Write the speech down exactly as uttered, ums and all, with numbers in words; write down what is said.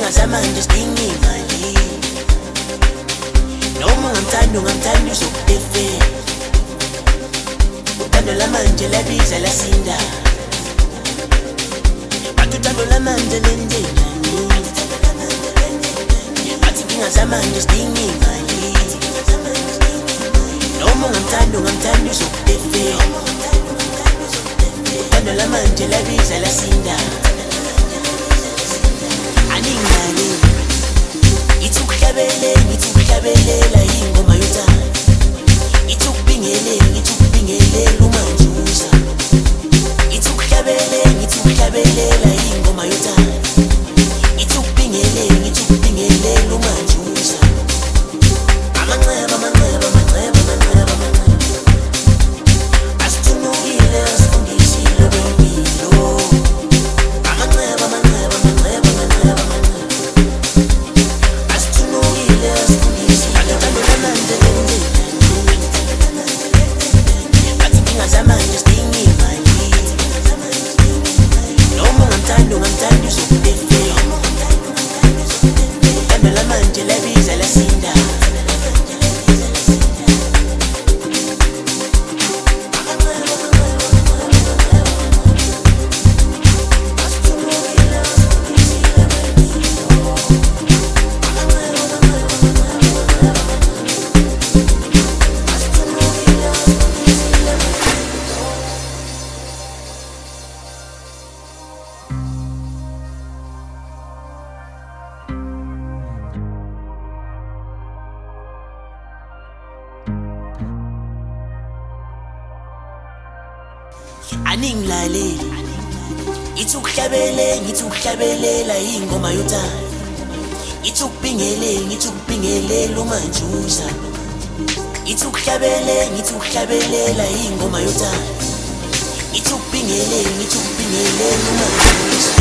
Inkinga zamanje sidinga imali. Noma ungamthanda ungamthanda uzokudefe. Uthando lamanje labiza lasinda. Bathi uthando lamanje lenzenani. Bathi inkinga zamanje sidinga imali. Noma ungamthanda ungamthanda uzokudefe. Uthando lamanje labiza lasinda. Aningani ithukhlabele ngithukhlabelela ingoma yothando. Ithukubingele ngithukubingelela umanjuza. Ithukhlabele ngithukhlabelela ingoma yothando. Ithukubingele ngithukubingelela umanjuza. Amanceba amanceba amanceba amanceba amanceba. Asithunukile asifundisile kwempilo. Amanceba amanceba amanceba amanceba amanceba. Asithunukile asifundisile uthando lamanje lenzenani. Bathi inkinga zamanje sidinga imali. Noma ungamthanda ungamthanda uzokudefe. Uthando lamanje labiza lasinda. Aningilale ithukhlabele ngithukhlabelela ingoma yothando. Ithukubingele ngithukubingelela umanjuza. Ithukhlabele ngithukhlabelela ingoma yothando. Ithukubingele ngithukubingelela umanjuza.